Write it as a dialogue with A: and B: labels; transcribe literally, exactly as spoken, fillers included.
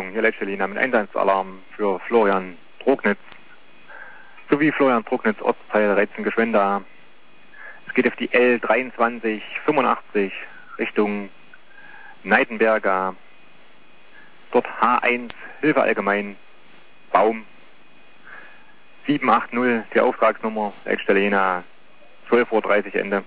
A: Achtung, hier Leitstelle mit Einsatzalarm für Florian Trognitz sowie Florian Trognitz Ortsteil Reitzen-Geschwenda. Es geht auf die L dreiundzwanzig fünfundachtzig Richtung Neidenberger. Dort H eins Hilfe allgemein Baum sieben acht null, die Auftragsnummer, Leitstelle Jena, zwölf Uhr dreißig Ende.